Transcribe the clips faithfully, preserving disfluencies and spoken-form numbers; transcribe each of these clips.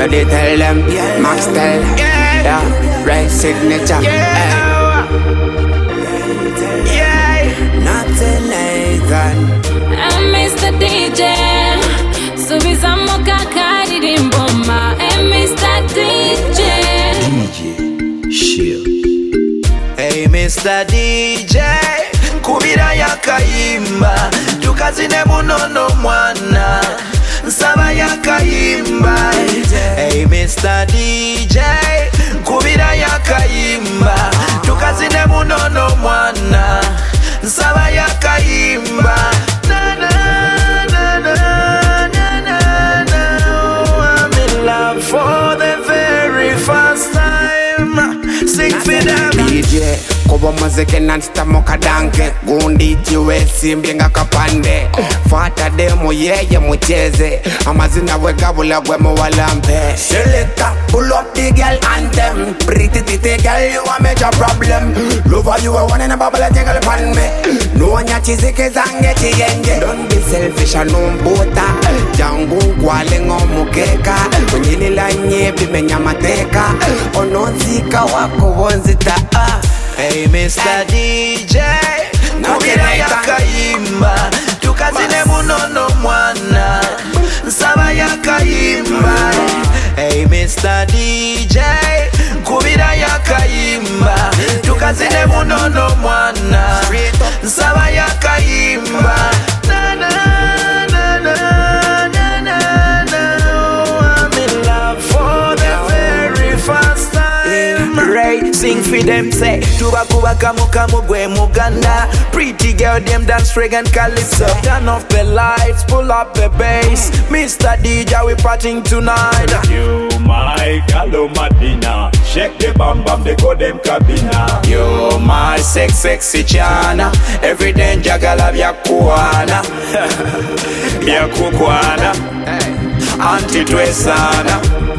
So they tell them, yeah, Max tell, yeah, yeah, right signature, yeah, yeah, yeah. Nothing Nathan. I'm Mister D J. Subiza moka kari mboma. I'm Mister D J. D J Shield. Hey Mister D J, kubira yakayimba, tukazine munono mwana, nsaba yakayimba. Hey Mister D J, kubira yakayimba, tukazine munono mwana, nsaba yakayimba. Na na na na na na na. I'm in love for the very first time. Sing for them. D J kubo muziki non-stop mukadanke, gundi jiwe simbinga kapande, fata demo yeye mucheze, amazina we gabula gwe muwalampe. Selector, pull up the girl anthem, pretty titty girl you a major problem, lover you a one in a bubble a jingle pan me, no nya chizike zange chiyenge, don't be selfish and umbota, jangu kwale ngomukeka, mwenyini la nyebi menyamateka, ononzika wako wonzita. Hey Mister D J, kubira yakayimba, tukazine munono mwana, nsaba yakayimba. Hey Mister D J, kubira yakayimba, tukazine munono mwana, nsaba yakayimba. Na na na na na na na. I'm in love for the very first time. Right, sing for them say, tuba kuba kamu kamu gwe muganda. Pretty girl them dance fragrant calypso. Turn off the lights, pull up the bass. Mister D J we partying tonight. You my gallo Madina, shake the bam bam they go them cabina. You my sex sexy chana, every day jagala vya kuana. Vya kukwana, Auntie twe sana,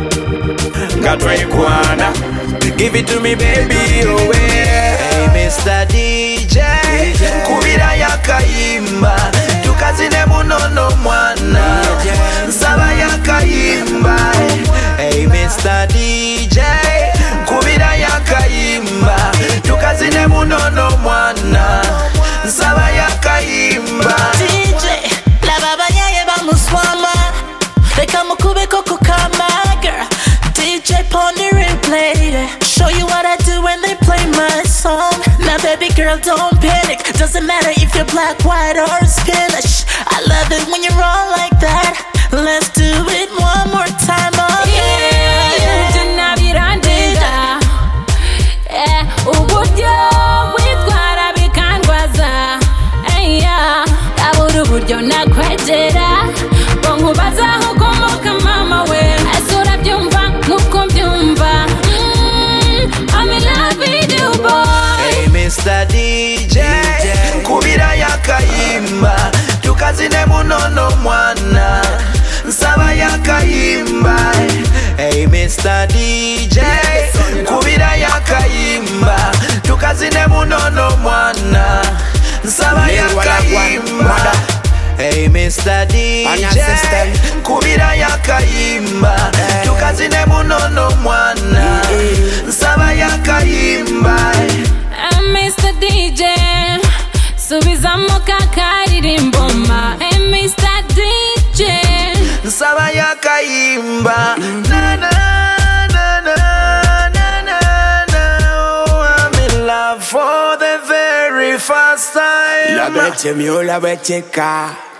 katwe kwana. give it to me baby, oh yeah. Hey Mister D J, kubira yakayimba, tukazine munono mwana, nsaba yakayimba. Hey Mister D J, kubira yakayimba, tukazine munono mwana, nsaba yakayimba. D J, la baba yaye bamuswama, reka mukube koko kama girl. D J pon the replay, show you what I do when they play my song. Now baby girl don't panic, doesn't matter if you're black, white or Spanish. I love it when you're all like that. Let's do it one more time, oh yeah. Yeah, tunabirandega. Eh, uburyo witwara bikandwaza. Eh yeah, abura uburyo nakwegera. Bonkubaza aho ukomoka mama we. Ese urabyumva nkuko mbyumva. I'm in love with you boy. Hey Mister D J, kubira yakayimba, tukazine munono mwana, nsaba yakayimba. Hey Mister D J, kubira yakayimba, tukazine munono mwana, nsaba yakayimba. Hey Mister D J, kubira yakayimba, tukazine munono mwana, nsaba yakayimba. I'm Mister D J. Subiza moka kari mboma. I'm Mister D J. Nsaba yakayimba. Na na na na na na na. I'm in love for the very first time. La beche mi o la beche ka.